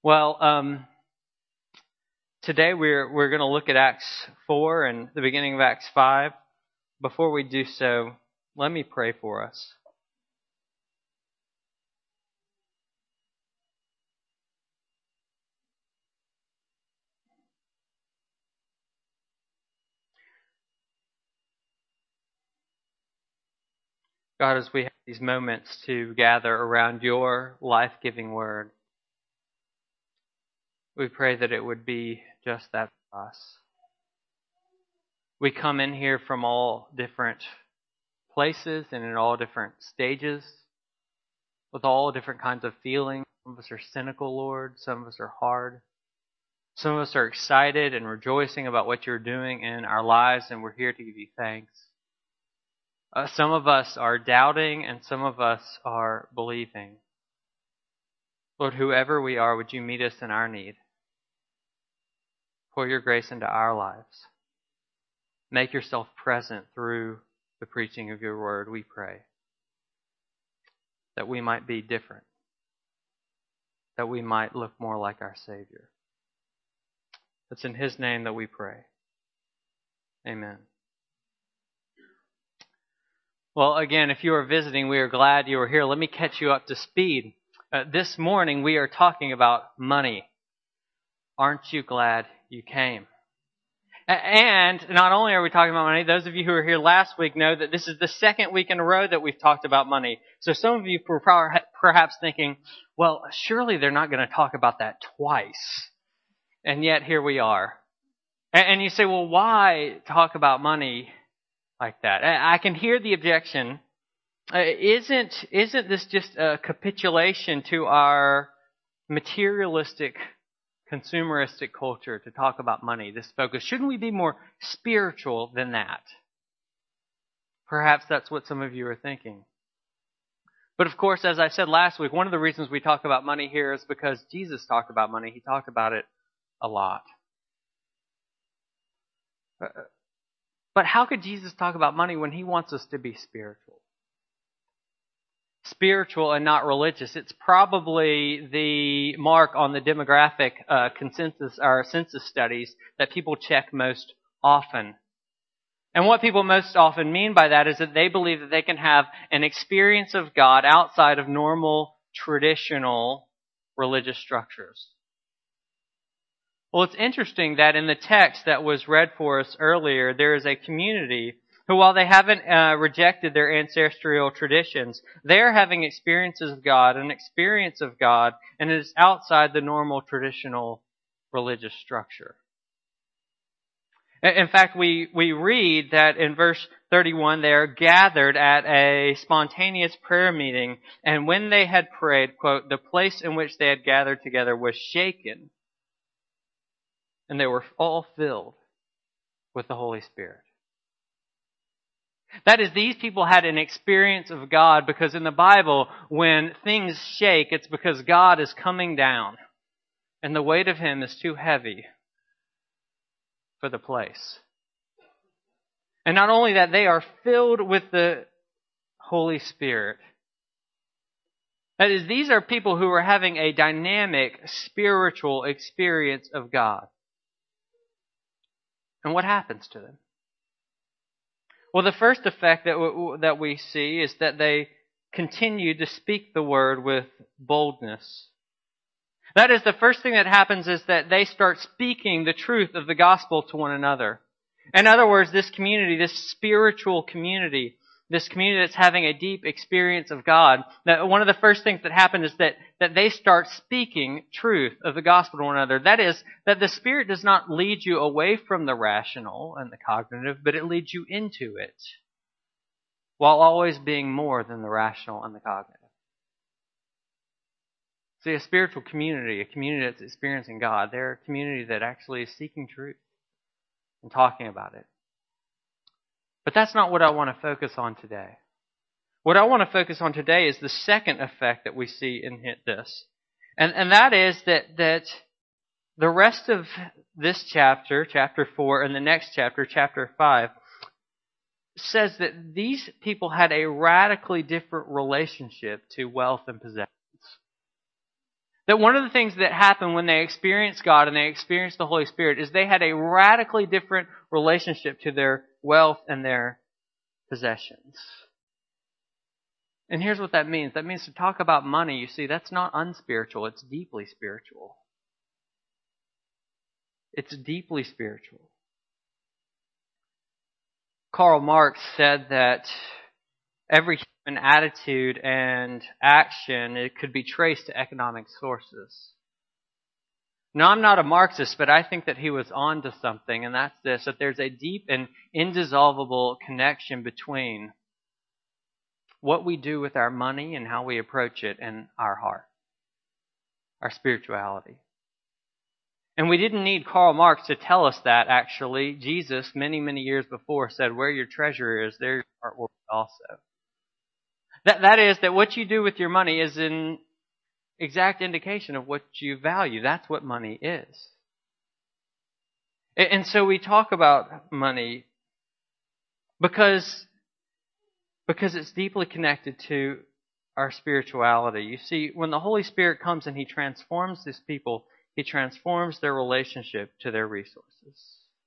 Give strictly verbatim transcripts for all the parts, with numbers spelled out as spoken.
Well, um, today we're we're going to look at Acts four and the beginning of Acts five. Before we do so, let me pray for us. God, as we have these moments to gather around your life-giving word, we pray that it would be just that for us. We come in here from all different places and in all different stages, with all different kinds of feelings. Some of us are cynical, Lord. Some of us are hard. Some of us are excited and rejoicing about what you're doing in our lives, and we're here to give you thanks. Uh, some of us are doubting, and some of us are believing. Lord, whoever we are, would you meet us in our need? Pour your grace into our lives. Make yourself present through the preaching of your word, we pray. That we might be different. That we might look more like our Savior. It's in His name that we pray. Amen. Well, again, if you are visiting, we are glad you are here. Let me catch you up to speed. Uh, this morning, we are talking about money. Aren't you glad you came? And not only are we talking about money, those of you who were here last week know that this is the second week in a row that we've talked about money. So some of you were perhaps thinking, well, surely they're not going to talk about that twice. And yet here we are. And you say, well, why talk about money like that? I can hear the objection. Isn't, isn't this just a capitulation to our materialistic, consumeristic culture to talk about money, this focus? Shouldn't we be more spiritual than that? Perhaps that's what some of you are thinking. But of course, as I said last week, one of the reasons we talk about money here is because Jesus talked about money. He talked about it a lot. But how could Jesus talk about money when He wants us to be spiritual? Spiritual and not religious. It's probably the mark on the demographic uh, consensus or census studies that people check most often. And what people most often mean by that is that they believe that they can have an experience of God outside of normal, traditional religious structures. Well, it's interesting that in the text that was read for us earlier, there is a community who, while they haven't uh, rejected their ancestral traditions, they're having experiences of God, an experience of God, and it is outside the normal traditional religious structure. In fact, we, we read that in verse thirty-one, they are gathered at a spontaneous prayer meeting, and when they had prayed, quote, the place in which they had gathered together was shaken, and they were all filled with the Holy Spirit. That is, these people had an experience of God because in the Bible, when things shake, it's because God is coming down and the weight of Him is too heavy for the place. And not only that, they are filled with the Holy Spirit. That is, these are people who are having a dynamic spiritual experience of God. And what happens to them? Well, the first effect that w- that we see is that they continue to speak the word with boldness. That is, the first thing that happens is that they start speaking the truth of the gospel to one another. In other words, this community, this spiritual community, this community that's having a deep experience of God, that one of the first things that happen is that, that they start speaking truth of the gospel to one another. That is, that the Spirit does not lead you away from the rational and the cognitive, but it leads you into it, while always being more than the rational and the cognitive. See, a spiritual community, a community that's experiencing God, they're a community that actually is seeking truth and talking about it. But that's not what I want to focus on today. What I want to focus on today is the second effect that we see in this. And, and that is that, that the rest of this chapter, chapter four, and the next chapter, chapter five, says that these people had a radically different relationship to wealth and possessions. That one of the things that happened when they experienced God and they experienced the Holy Spirit is they had a radically different relationship to their wealth and their possessions. And here's what that means. That means to talk about money, you see, that's not unspiritual. It's deeply spiritual. It's deeply spiritual. Karl Marx said that every human attitude and action, it could be traced to economic sources. Now, I'm not a Marxist, but I think that he was on to something, and that's this, that there's a deep and indissoluble connection between what we do with our money and how we approach it in our heart, our spirituality. And we didn't need Karl Marx to tell us that, actually. Jesus, many, many years before, said, where your treasure is, there your heart will be also. That, that is, that what you do with your money is an exact indication of what you value. That's what money is. And so we talk about money because, because it's deeply connected to our spirituality. You see, when the Holy Spirit comes and He transforms these people, He transforms their relationship to their resources.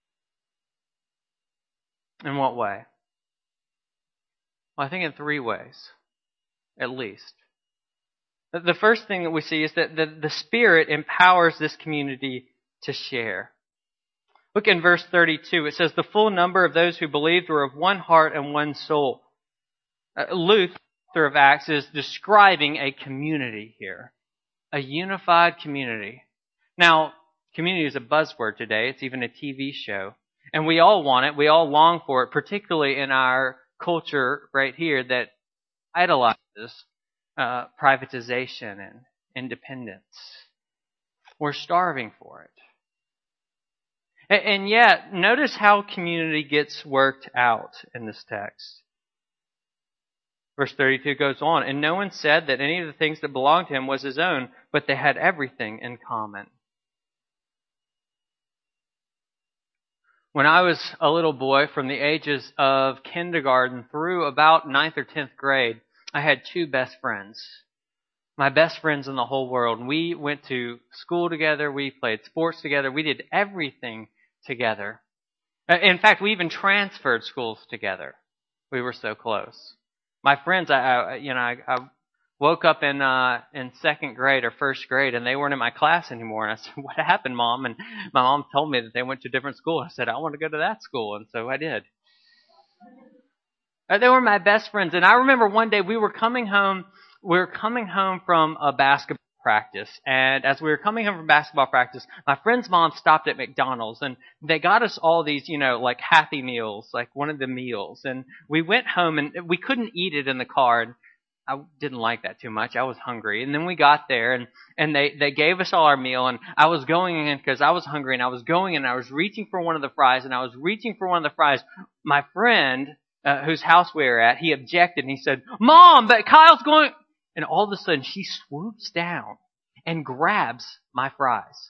In what way? Well, I think in three ways, at least. The first thing that we see is that the, the Spirit empowers this community to share. Look in verse thirty-two. It says, the full number of those who believed were of one heart and one soul. Uh, Luke, author of Acts, is describing a community here. A unified community. Now, community is a buzzword today. It's even a T V show. And we all want it. We all long for it, particularly in our culture right here that idolizes uh, privatization and independence. We're starving for it. And, and yet, notice how community gets worked out in this text. Verse thirty-two goes on, and no one said that any of the things that belonged to him was his own, but they had everything in common. When I was a little boy, from the ages of kindergarten through about ninth or tenth grade, I had two best friends. My best friends in the whole world. We went to school together. We played sports together. We did everything together. In fact, we even transferred schools together. We were so close. My friends, I, I you know, I, I woke up in uh, in second grade or first grade, and they weren't in my class anymore. And I said, "What happened, Mom?" And my mom told me that they went to a different school. I said, "I want to go to that school," and so I did. They were my best friends, and I remember one day we were coming home. We were coming home from a basketball practice, and as we were coming home from basketball practice, my friend's mom stopped at McDonald's, and they got us all these, you know, like Happy Meals, like one of the meals, and we went home, and we couldn't eat it in the car, and I didn't like that too much. I was hungry, and then we got there, and and they they gave us all our meal, and I was going in because I was hungry, and I was going in, and I was reaching for one of the fries, and I was reaching for one of the fries. My friend, uh, whose house we were at, he objected, and he said, "Mom, but Kyle's going." And all of a sudden, she swoops down and grabs my fries.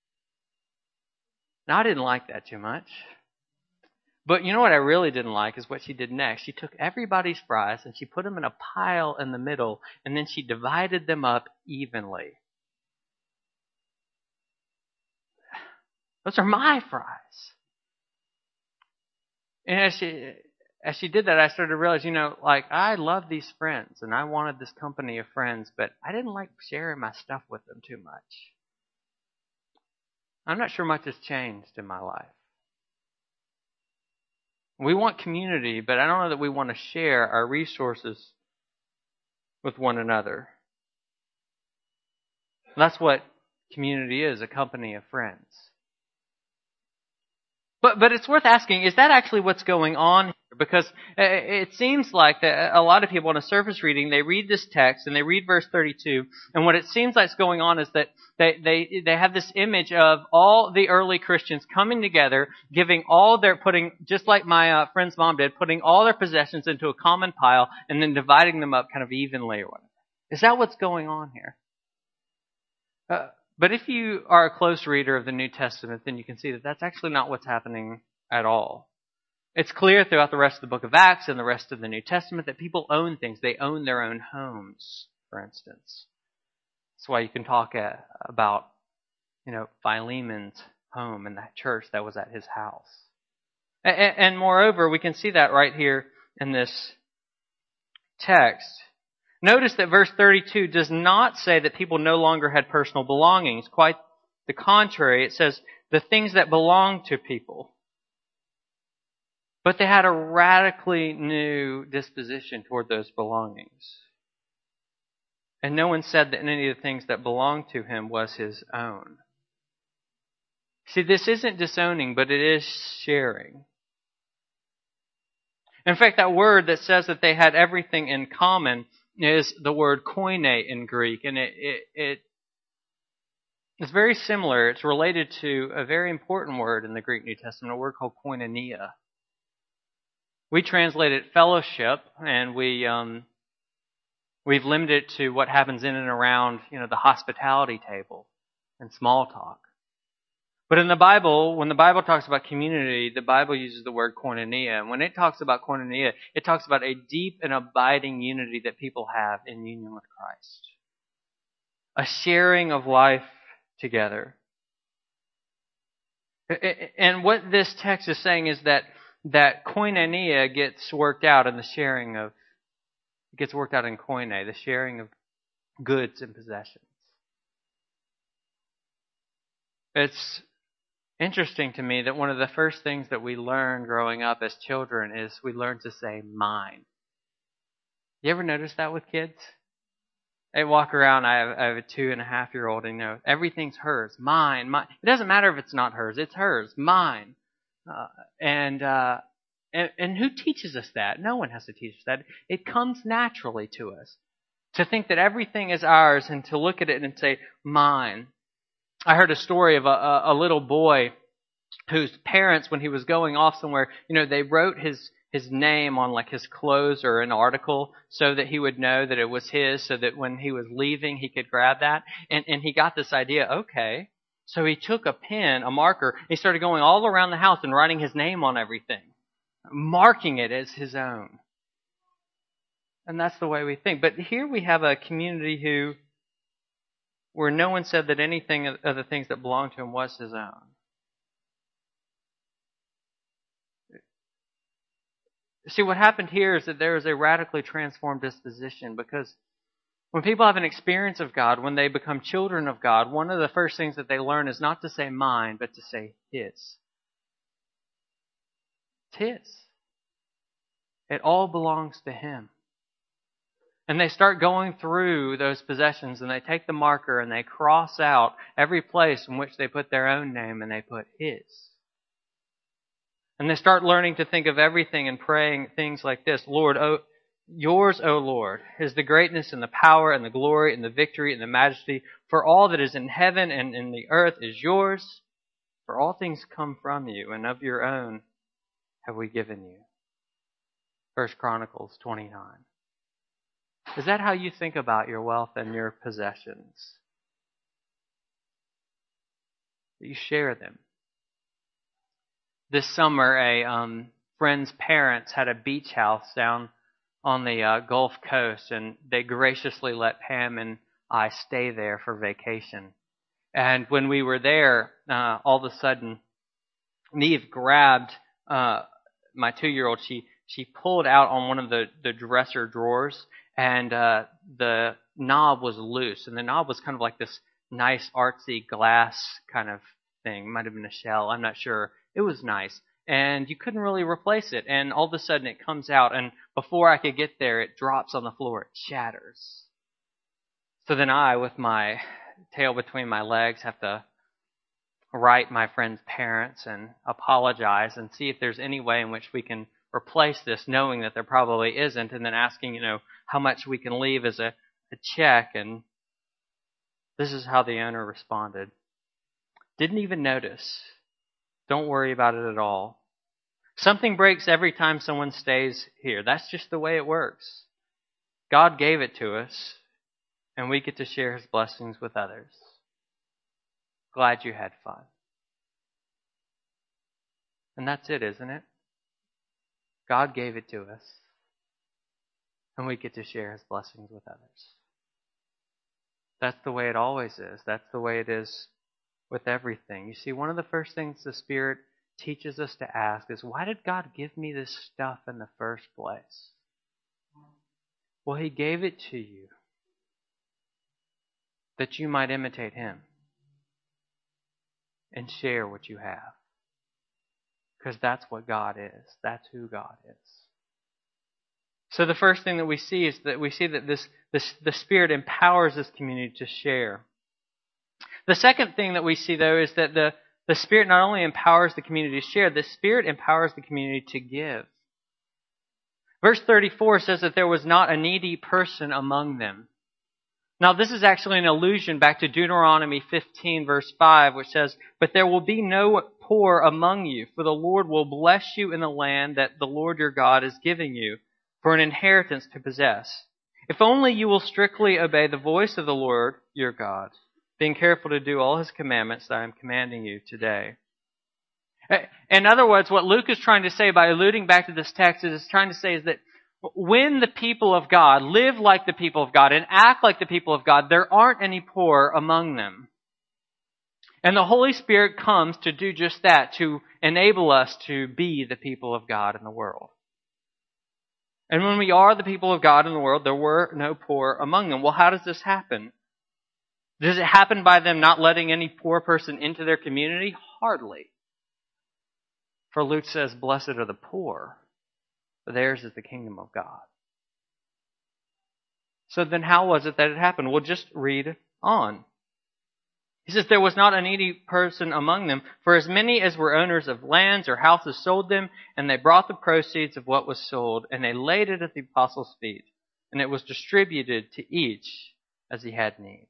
Now, I didn't like that too much. But you know what I really didn't like is what she did next. She took everybody's fries and she put them in a pile in the middle, and then she divided them up evenly. Those are my fries. And as she... As she did that, I started to realize, you know, like, I love these friends, and I wanted this company of friends, but I didn't like sharing my stuff with them too much. I'm not sure much has changed in my life. We want community, but I don't know that we want to share our resources with one another. That's what community is, a company of friends. But but it's worth asking, is that actually what's going on here? Because it seems like that a lot of people on a surface reading, they read this text and they read verse thirty-two, and what it seems like is going on is that they, they, they have this image of all the early Christians coming together, giving all their, putting, just like my uh, friend's mom did, putting all their possessions into a common pile and then dividing them up kind of evenly or whatever. Is that what's going on here? Uh, But if you are a close reader of the New Testament, then you can see that that's actually not what's happening at all. It's clear throughout the rest of the book of Acts and the rest of the New Testament that people own things. They own their own homes, for instance. That's why you can talk at, about, you know, Philemon's home and that church that was at his house. And, and moreover, we can see that right here in this text. Notice that verse thirty-two does not say that people no longer had personal belongings. Quite the contrary. It says the things that belong to people. But they had a radically new disposition toward those belongings. And no one said that any of the things that belonged to him was his own. See, this isn't disowning, but it is sharing. In fact, that word that says that they had everything in common is the word koine in Greek. And it, it, it it's very similar. It's related to a very important word in the Greek New Testament, a word called koinonia. We translate it fellowship, and we um, we've limited it to what happens in and around, you know, the hospitality table and small talk. But in the Bible, when the Bible talks about community, the Bible uses the word koinonia. And when it talks about koinonia, it talks about a deep and abiding unity that people have in union with Christ. A sharing of life together. And what this text is saying is that that koinonia gets worked out in the sharing of, it gets worked out in koine, the sharing of goods and possessions. It's interesting to me that one of the first things that we learn growing up as children is we learn to say mine. You ever notice that with kids? They walk around, I have, I have a two and a half year old, and you know, everything's hers, mine, mine. It doesn't matter if it's not hers, it's hers, mine. Uh, and, uh, and and who teaches us that? No one has to teach us that. It comes naturally to us to think that everything is ours and to look at it and say, mine. I heard a story of a, a, a little boy whose parents, when he was going off somewhere, you know, they wrote his his name on like his clothes or an article so that he would know that it was his, so that when he was leaving, he could grab that. And and he got this idea, okay. So he took a pen, a marker, and he started going all around the house and writing his name on everything, marking it as his own. And that's the way we think. But here we have a community who, where no one said that anything of the things that belonged to him was his own. See, what happened here is that there is a radically transformed disposition, because when people have an experience of God, when they become children of God, one of the first things that they learn is not to say mine, but to say his. It's his. It all belongs to him. And they start going through those possessions, and they take the marker and they cross out every place in which they put their own name and they put his. And they start learning to think of everything and praying things like this. Lord, oh, yours, O Lord, is the greatness and the power and the glory and the victory and the majesty. For all that is in heaven and in the earth is yours. For all things come from you, and of your own have we given you. First Chronicles twenty-nine. Is that how you think about your wealth and your possessions? That you share them? This summer, a um, friend's parents had a beach house down on the uh, Gulf Coast, and they graciously let Pam and I stay there for vacation. And when we were there, uh, all of a sudden, Neve grabbed uh, my two-year-old. She she pulled out on one of the, the dresser drawers, and uh, the knob was loose. And the knob was kind of like this nice artsy glass kind of thing. It might have been a shell. I'm not sure. It was nice. And you couldn't really replace it. And all of a sudden it comes out, and before I could get there, it drops on the floor. It shatters. So then I, with my tail between my legs, have to write my friend's parents and apologize and see if there's any way in which we can replace this, knowing that there probably isn't, and then asking, you know, how much we can leave as a, a check. And this is how the owner responded. Didn't even notice. Don't worry about it at all. Something breaks every time someone stays here. That's just the way it works. God gave it to us, and we get to share his blessings with others. Glad you had fun. And that's it, isn't it? God gave it to us, and we get to share his blessings with others. That's the way it always is. That's the way it is with everything. You see, one of the first things the Spirit teaches us to ask is, why did God give me this stuff in the first place? Well, He gave it to you that you might imitate Him and share what you have. Because that's what God is. That's who God is. So the first thing that we see is that we see that this, this the Spirit empowers this community to share. The second thing that we see, though, is that the, the Spirit not only empowers the community to share, the Spirit empowers the community to give. Verse thirty-four says that there was not a needy person among them. Now, this is actually an allusion back to Deuteronomy fifteen, verse five, which says, "But there will be no poor among you, for the Lord will bless you in the land that the Lord your God is giving you for an inheritance to possess. If only you will strictly obey the voice of the Lord your God, being careful to do all His commandments that I am commanding you today." In other words, what Luke is trying to say by alluding back to this text is trying to say is that when the people of God live like the people of God and act like the people of God, there aren't any poor among them. And the Holy Spirit comes to do just that, to enable us to be the people of God in the world. And when we are the people of God in the world, there were no poor among them. Well, how does this happen? Does it happen by them not letting any poor person into their community? Hardly. For Luke says, "Blessed are the poor, for theirs is the kingdom of God." So then how was it that it happened? Well, just read on. He says, "There was not a needy person among them, for as many as were owners of lands or houses sold them, and they brought the proceeds of what was sold, and they laid it at the apostles' feet, and it was distributed to each as he had need."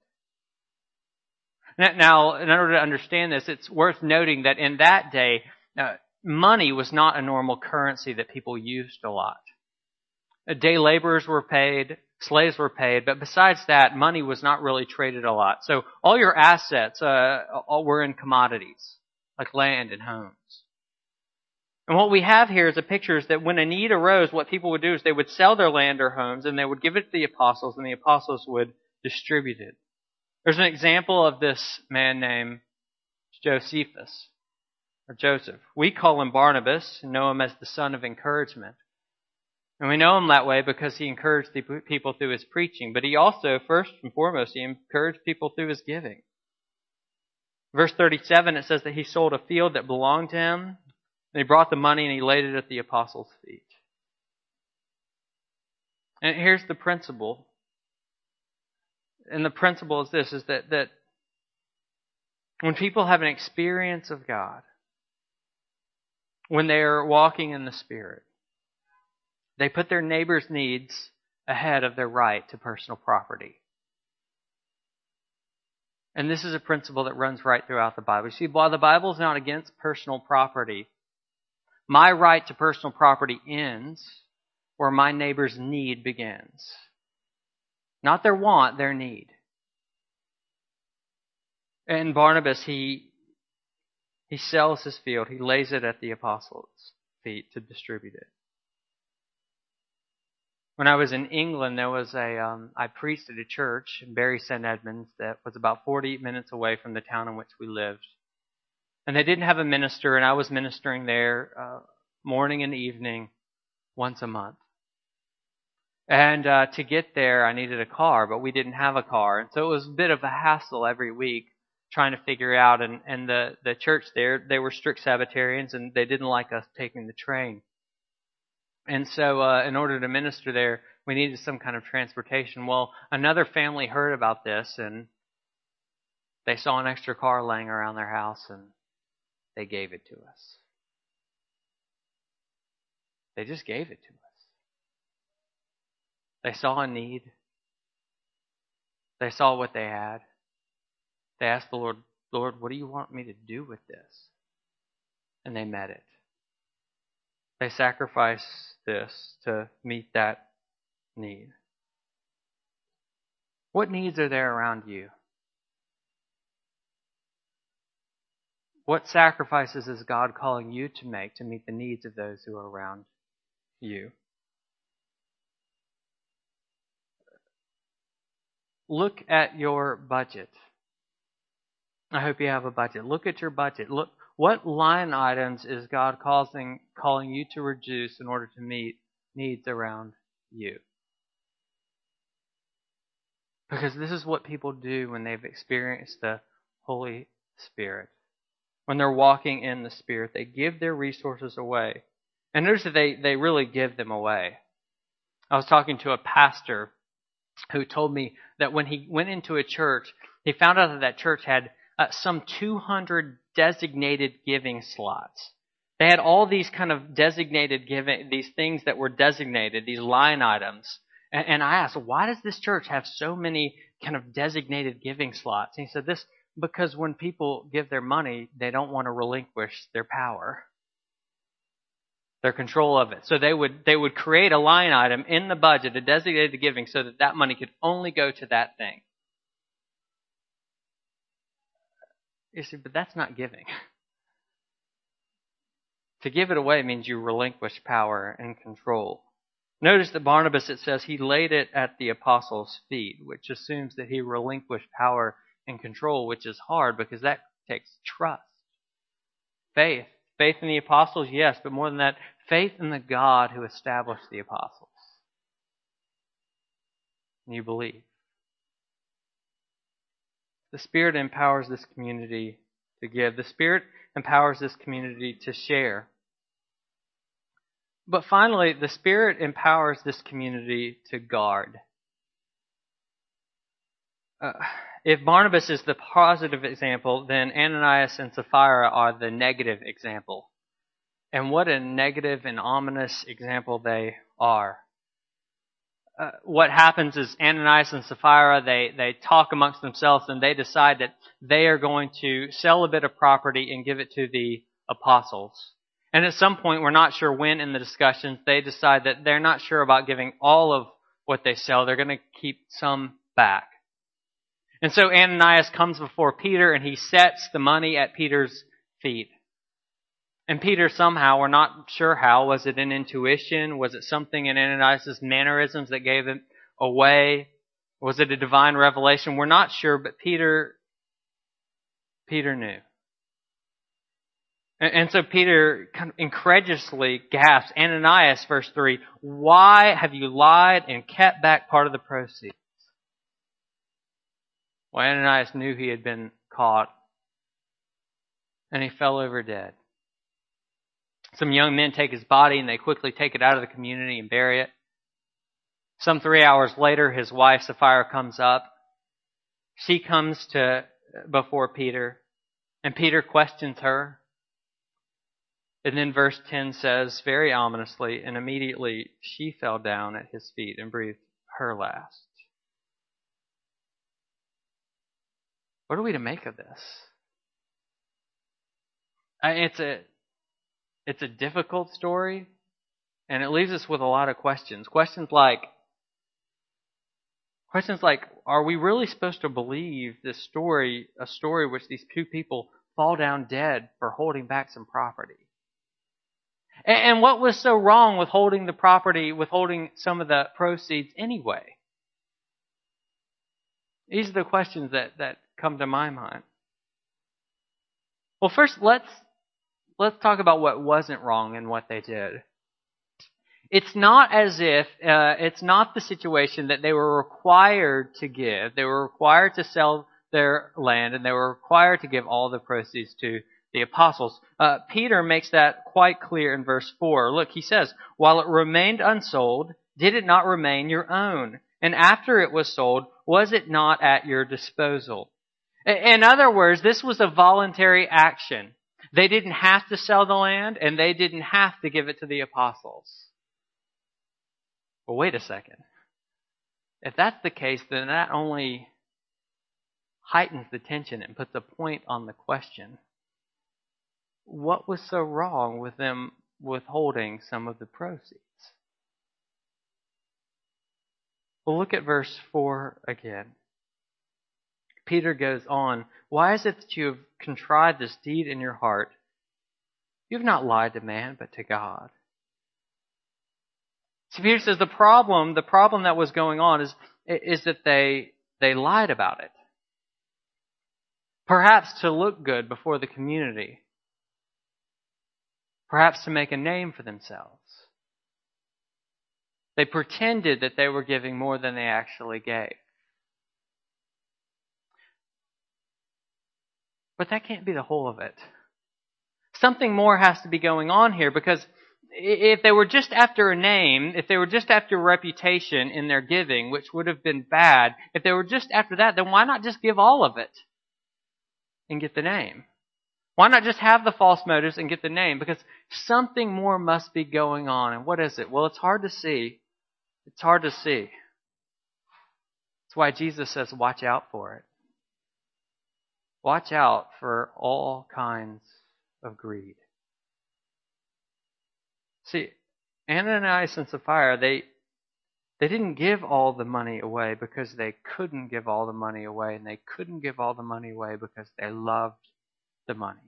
Now, in order to understand this, it's worth noting that in that day, uh, money was not a normal currency that people used a lot. Day laborers were paid, slaves were paid, but besides that, money was not really traded a lot. So all your assets uh, all were in commodities, like land and homes. And what we have here is a picture is that when a need arose, what people would do is they would sell their land or homes, and they would give it to the apostles, and the apostles would distribute it. There's an example of this man named Josephus, or Joseph. We call him Barnabas and know him as the son of encouragement. And we know him that way because he encouraged the people through his preaching. But he also, first and foremost, he encouraged people through his giving. Verse thirty-seven, it says that he sold a field that belonged to him, and he brought the money and he laid it at the apostles' feet. And here's the principle. And the principle is this, is that, that when people have an experience of God, when they are walking in the Spirit, they put their neighbor's needs ahead of their right to personal property. And this is a principle that runs right throughout the Bible. You see, while the Bible is not against personal property, my right to personal property ends where my neighbor's need begins. Not their want, their need. And Barnabas, he, he sells his field. He lays it at the apostles' feet to distribute it. When I was in England, there was a um, I preached at a church in Bury Saint Edmunds that was about forty minutes away from the town in which we lived. And they didn't have a minister, and I was ministering there uh, morning and evening once a month. And uh, to get there, I needed a car, but we didn't have a car. And so it was a bit of a hassle every week trying to figure out. And, and the, the church there, they were strict Sabbatarians, and they didn't like us taking the train. And so uh, in order to minister there, we needed some kind of transportation. Well, another family heard about this, and they saw an extra car laying around their house, and they gave it to us. They just gave it to us. They saw a need. They saw what they had. They asked the Lord, "Lord, what do you want me to do with this?" And they met it. They sacrificed this to meet that need. What needs are there around you? What sacrifices is God calling you to make to meet the needs of those who are around you? look at your budget. I hope you have a budget. Look at your budget. Look, what line items is God causing, calling you to reduce in order to meet needs around you? Because this is what people do when they've experienced the Holy Spirit. When they're walking in the Spirit, they give their resources away. And notice that they, they really give them away. I was talking to a pastor who told me that when he went into a church, he found out that that church had uh, some two hundred designated giving slots. They had all these kind of designated giving, these things that were designated, these line items. And, and I asked, why does this church have so many kind of designated giving slots? And he said, this because when people give their money, they don't want to relinquish their power, their control of it. So they would they would create a line item in the budget, a designated giving, so that that money could only go to that thing. You see, but that's not giving. To give it away means you relinquish power and control. Notice that Barnabas, it says, he laid it at the apostles' feet, which assumes that he relinquished power and control, which is hard because that takes trust. Faith. Faith in the apostles, yes, but more than that, faith in the God who established the apostles. And you believe. The Spirit empowers this community to give. The Spirit empowers this community to share. But finally, the Spirit empowers this community to guard. Uh, if Barnabas is the positive example, then Ananias and Sapphira are the negative example. And what a negative and ominous example they are. Uh, what happens is Ananias and Sapphira, they, they talk amongst themselves and they decide that they are going to sell a bit of property and give it to the apostles. And at some point, we're not sure when in the discussions, they decide that they're not sure about giving all of what they sell. They're going to keep some back. And so Ananias comes before Peter and he sets the money at Peter's feet. And Peter somehow, we're not sure how, was it an intuition? Was it something in Ananias' mannerisms that gave it away? Was it a divine revelation? We're not sure, but Peter, Peter knew. And, and so Peter kind of incredulously gasps, Ananias, verse three, why have you lied and kept back part of the proceeds? Well, Ananias knew he had been caught, and he fell over dead. Some young men take his body and they quickly take it out of the community and bury it. Some three hours later, his wife Sapphira comes up. She comes to before Peter, and Peter questions her. And then verse ten says, very ominously, and immediately she fell down at his feet and breathed her last. What are we to make of this? I mean, it's a It's a difficult story, and it leaves us with a lot of questions. Questions like, questions like, are we really supposed to believe this story, a story which these two people fall down dead for holding back some property? And, and what was so wrong with holding the property, withholding some of the proceeds anyway? These are the questions that, that come to my mind. Well, first, let's Let's talk about what wasn't wrong in what they did. It's not as if, uh, it's not the situation that they were required to give. They were required to sell their land and they were required to give all the proceeds to the apostles. Uh, Peter makes that quite clear in verse four. Look, he says, while it remained unsold, did it not remain your own? And after it was sold, was it not at your disposal? In other words, this was a voluntary action. They didn't have to sell the land, and they didn't have to give it to the apostles. Well, wait a second. If that's the case, then that only heightens the tension and puts a point on the question. What was so wrong with them withholding some of the proceeds? Well, look at verse four again. Peter goes on, why is it that you have contrived this deed in your heart? You have not lied to man, but to God. So Peter says the problem, the problem that was going on is, is that they they lied about it. Perhaps to look good before the community. Perhaps to make a name for themselves. They pretended that they were giving more than they actually gave. But that can't be the whole of it. Something more has to be going on here, because if they were just after a name, if they were just after a reputation in their giving, which would have been bad, if they were just after that, then why not just give all of it and get the name? Why not just have the false motives and get the name? Because something more must be going on. And what is it? Well, it's hard to see. It's hard to see. That's why Jesus says, watch out for it. Watch out for all kinds of greed. See, Ananias and Sapphira, they they didn't give all the money away because they couldn't give all the money away, and they couldn't give all the money away because they loved the money.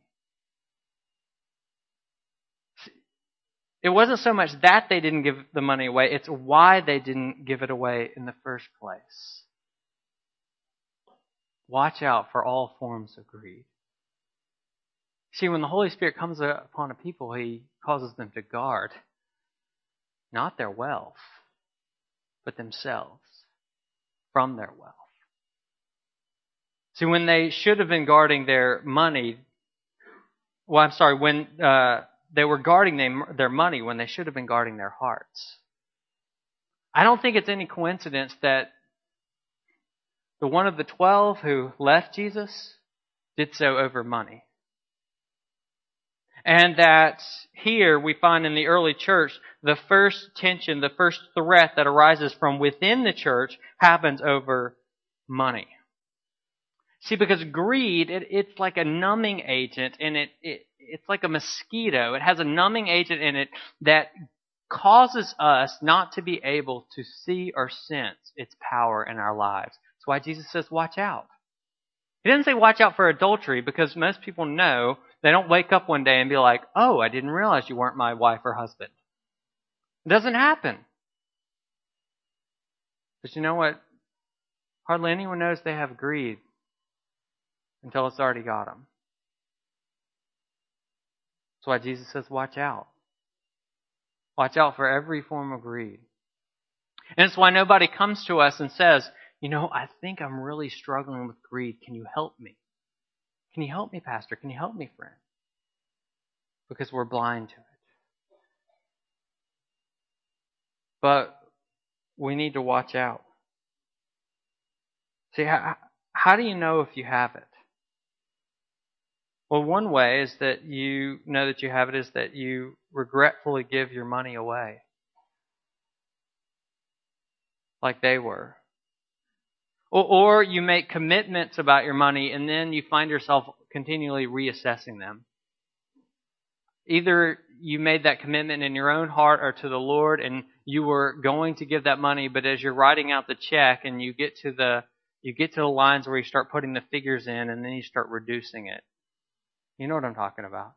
See, it wasn't so much that they didn't give the money away, it's why they didn't give it away in the first place. Watch out for all forms of greed. See, when the Holy Spirit comes upon a people, He causes them to guard not their wealth, but themselves from their wealth. See, when they should have been guarding their money, well, I'm sorry, when uh, they were guarding them, their money when they should have been guarding their hearts. I don't think it's any coincidence that the one of the twelve who left Jesus did so over money. And that here we find in the early church, the first tension, the first threat that arises from within the church happens over money. See, because greed, it, it's like a numbing agent, and it, it it's like a mosquito. It has a numbing agent in it that causes us not to be able to see or sense its power in our lives. That's why Jesus says, watch out. He doesn't say watch out for adultery, because most people know they don't wake up one day and be like, oh, I didn't realize you weren't my wife or husband. It doesn't happen. But you know what? Hardly anyone knows they have greed until it's already got them. That's why Jesus says, watch out. Watch out for every form of greed. And it's why nobody comes to us and says, you know, I think I'm really struggling with greed. Can you help me? Can you help me, Pastor? Can you help me, friend? Because we're blind to it. But we need to watch out. See, how, how do you know if you have it? Well, one way is that you know that you have it is that you regretfully give your money away. Like they were. Or, or you make commitments about your money and then you find yourself continually reassessing them. Either you made that commitment in your own heart or to the Lord and you were going to give that money, but as you're writing out the check and you get to the you get to the lines where you start putting the figures in and then you start reducing it. You know what I'm talking about.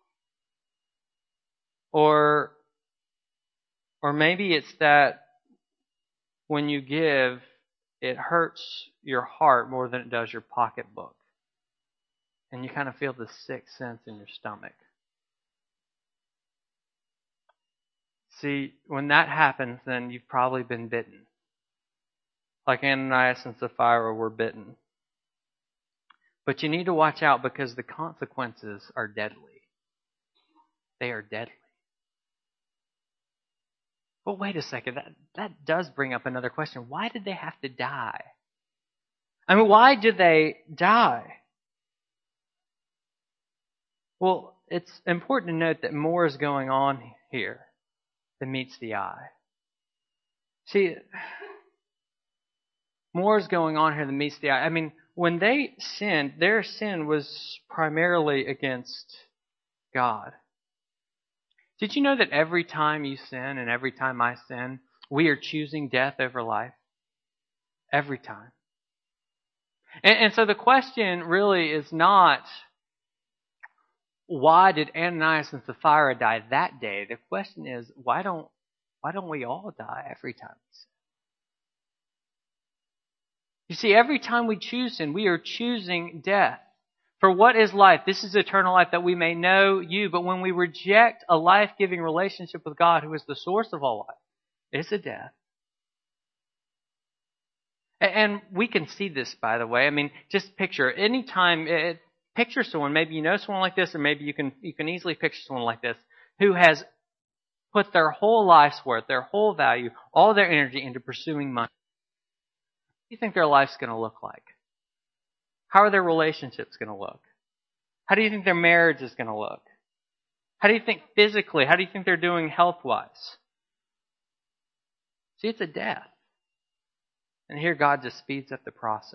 Or or maybe it's that when you give, it hurts your heart more than it does your pocketbook. And you kind of feel the sixth sense in your stomach. See, when that happens, then you've probably been bitten. Like Ananias and Sapphira were bitten. But you need to watch out because the consequences are deadly. They are deadly. But wait a second, that, that does bring up another question. Why did they have to die? I mean, why did they die? Well, it's important to note that more is going on here than meets the eye. See, more is going on here than meets the eye. I mean, when they sinned, their sin was primarily against God. Did you know that every time you sin and every time I sin, we are choosing death over life? Every time. And, and so the question really is not, why did Ananias and Sapphira die that day? The question is, why don't why don't we all die every time we sin? You see, every time we choose sin, we are choosing death. For what is life? This is eternal life, that we may know you. But when we reject a life-giving relationship with God, who is the source of all life, it's a death. And we can see this, by the way. I mean, just picture, anytime, it, picture someone, maybe you know someone like this, or maybe you can you can easily picture someone like this, who has put their whole life's worth, their whole value, all their energy into pursuing money. What do you think their life's going to look like? How are their relationships going to look? How do you think their marriage is going to look? How do you think physically? How do you think they're doing health-wise? See, it's a death. And here God just speeds up the process.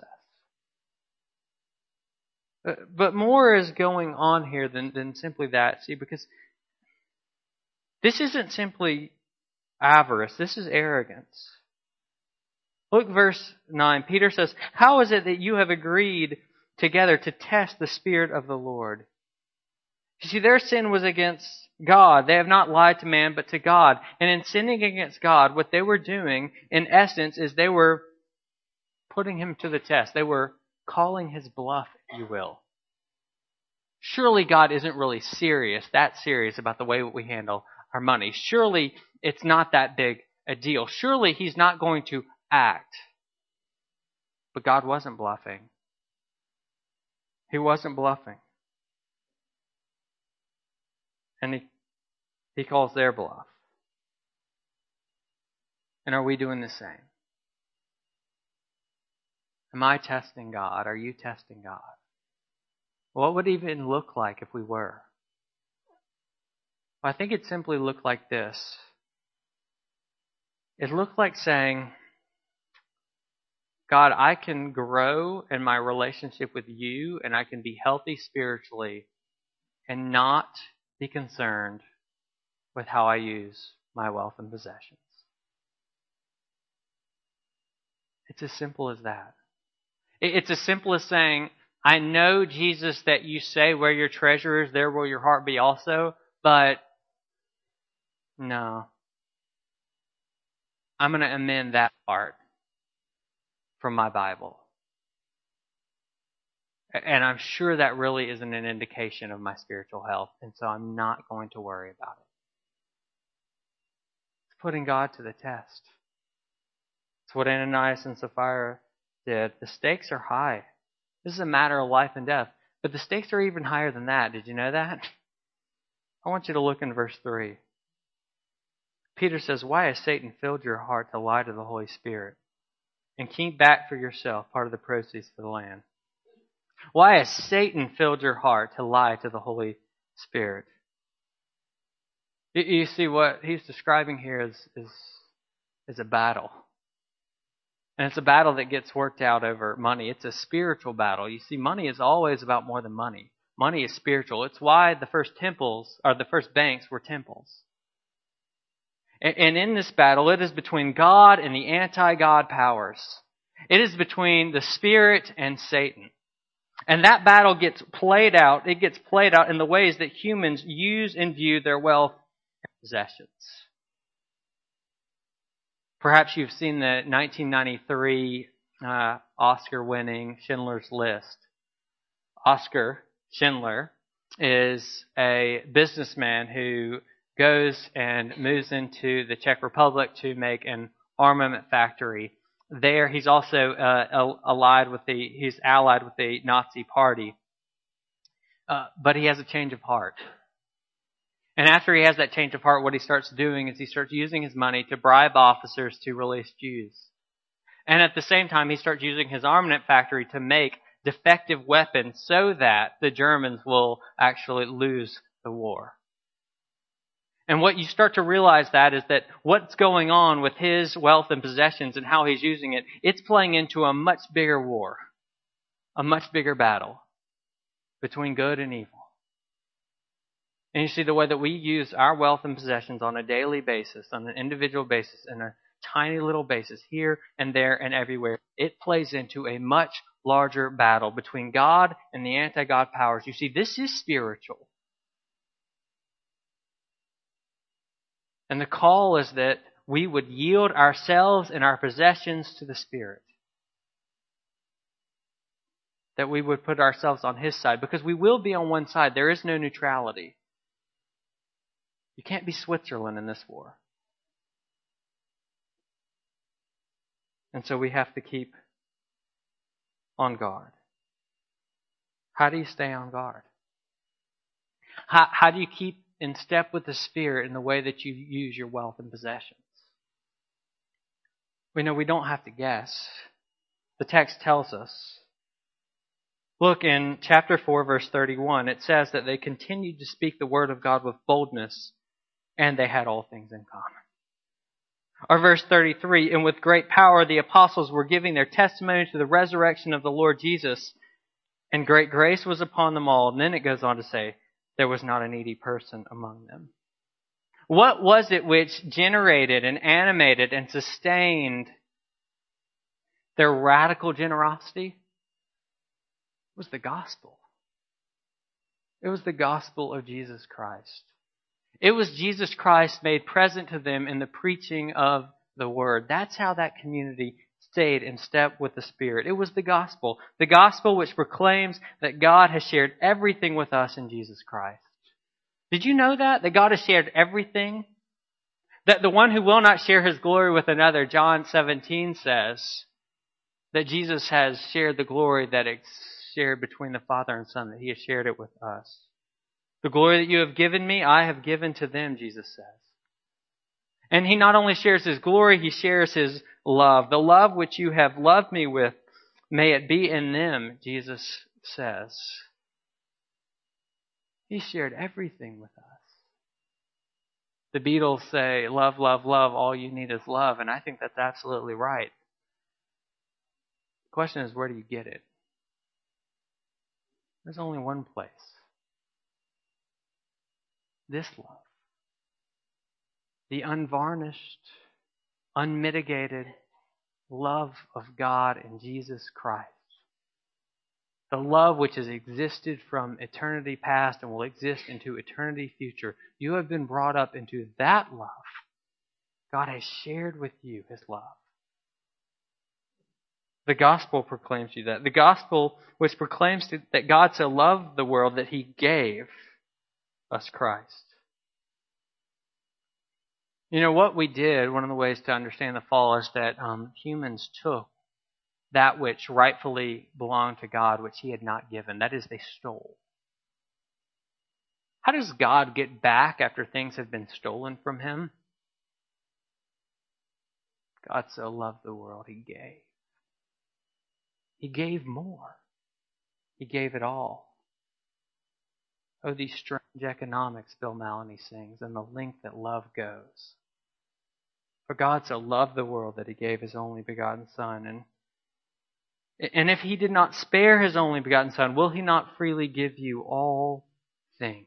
But more is going on here than, than simply that. See, because this isn't simply avarice. This is arrogance. Look, verse nine. Peter says, "How is it that you have agreed together to test the Spirit of the Lord?" You see, their sin was against God. They have not lied to man, but to God. And in sinning against God, what they were doing, in essence, is they were putting him to the test. They were calling his bluff, if you will. Surely God isn't really serious, that serious about the way we handle our money. Surely it's not that big a deal. Surely he's not going to act. But God wasn't bluffing. He wasn't bluffing. And he, he calls their bluff. And are we doing the same? Am I testing God? Are you testing God? What would it even look like if we were? Well, I think it simply looked like this. It looked like saying, God, I can grow in my relationship with you, and I can be healthy spiritually and not be concerned with how I use my wealth and possessions. It's as simple as that. It's as simple as saying, I know, Jesus, that you say where your treasure is, there will your heart be also, but no. I'm going to amend that part from my Bible. And I'm sure that really isn't an indication of my spiritual health, and so I'm not going to worry about it. It's putting God to the test. It's what Ananias and Sapphira did. The stakes are high. This is a matter of life and death. But the stakes are even higher than that. Did you know that? I want you to look in verse three. Peter says, "Why has Satan filled your heart to lie to the Holy Spirit and keep back for yourself part of the proceeds for the land?" Why has Satan filled your heart to lie to the Holy Spirit? You see, what he's describing here is, is, is a battle. And it's a battle that gets worked out over money. It's a spiritual battle. You see, money is always about more than money. Money is spiritual. It's why the first temples, or the first banks, were temples. And, and in this battle, it is between God and the anti-God powers. It is between the Spirit and Satan. And that battle gets played out. It gets played out in the ways that humans use and view their wealth and possessions. Perhaps you've seen the nineteen ninety-three uh, Oscar-winning Schindler's List. Oskar Schindler is a businessman who goes and moves into the Czech Republic to make an armament factory. There, he's also uh, allied with the he's allied with the Nazi Party, uh, but he has a change of heart. And after he has that change of heart, what he starts doing is he starts using his money to bribe officers to release Jews. And at the same time, he starts using his armament factory to make defective weapons so that the Germans will actually lose the war. And what you start to realize that is that what's going on with his wealth and possessions and how he's using it, it's playing into a much bigger war, a much bigger battle between good and evil. And you see, the way that we use our wealth and possessions on a daily basis, on an individual basis, in a tiny little basis, here and there and everywhere, it plays into a much larger battle between God and the anti-God powers. You see, this is spiritual. And the call is that we would yield ourselves and our possessions to the Spirit. that we would put ourselves on his side, because we will be on one side. There is no neutrality. You can't be Switzerland in this war. And so we have to keep on guard. How do you stay on guard? How, how do you keep in step with the Spirit in the way that you use your wealth and possessions? We know we don't have to guess. The text tells us. Look in chapter four, verse thirty-one. It says that they continued to speak the word of God with boldness, and they had all things in common. Or verse thirty-three, and with great power the apostles were giving their testimony to the resurrection of the Lord Jesus, and great grace was upon them all. And then it goes on to say, there was not a needy person among them. What was it which generated and animated and sustained their radical generosity? It was the gospel. It was the gospel of Jesus Christ. It was Jesus Christ made present to them in the preaching of the word. That's how that community stayed in step with the Spirit. It was the gospel. The gospel which proclaims that God has shared everything with us in Jesus Christ. Did you know that? That God has shared everything? That the one who will not share his glory with another, John seventeen says, that Jesus has shared the glory that is shared between the Father and Son, that he has shared it with us. The glory that you have given me, I have given to them, Jesus says. And he not only shares his glory, he shares his love. The love which you have loved me with, may it be in them, Jesus says. He shared everything with us. The Beatles say, love, love, love, all you need is love. And I think that's absolutely right. The question is, where do you get it? There's only one place. This love. The unvarnished, unmitigated love of God in Jesus Christ. The love which has existed from eternity past and will exist into eternity future. You have been brought up into that love. God has shared with you his love. The gospel proclaims you that. The gospel which proclaims that God so loved the world that he gave us Christ. You know, what we did, one of the ways to understand the fall is that um, humans took that which rightfully belonged to God, which he had not given. That is, they stole. How does God get back after things have been stolen from him? God so loved the world, he gave. He gave more. He gave it all. Oh, these strange economics Bill Maloney sings, and the length that love goes. For God so loved the world that he gave his only begotten Son. And, and if he did not spare his only begotten Son, will he not freely give you all things?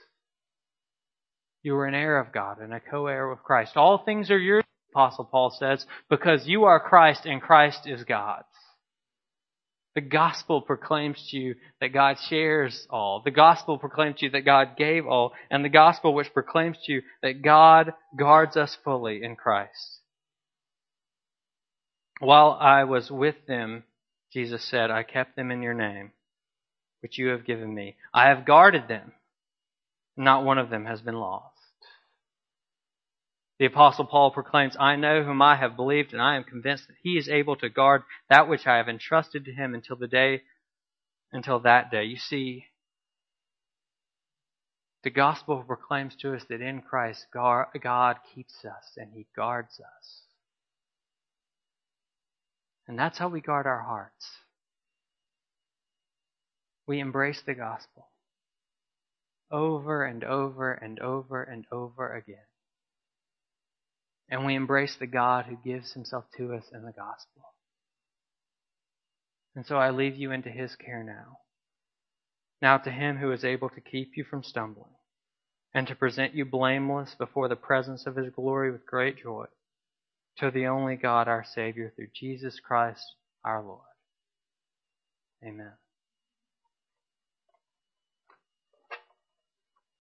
You are an heir of God and a co-heir with Christ. All things are yours, Apostle Paul says, because you are Christ and Christ is God's. The gospel proclaims to you that God shares all. The gospel proclaims to you that God gave all. And the gospel which proclaims to you that God guards us fully in Christ. While I was with them, Jesus said, I kept them in your name, which you have given me. I have guarded them. Not one of them has been lost. The Apostle Paul proclaims, I know whom I have believed, and I am convinced that he is able to guard that which I have entrusted to him until the day, until that day. You see, the gospel proclaims to us that in Christ, God keeps us and he guards us. And that's how we guard our hearts. We embrace the gospel over and over and over and over again. And we embrace the God who gives himself to us in the gospel. And so I leave you into his care now. Now to him who is able to keep you from stumbling and to present you blameless before the presence of his glory with great joy. To the only God our Savior through Jesus Christ our Lord. Amen.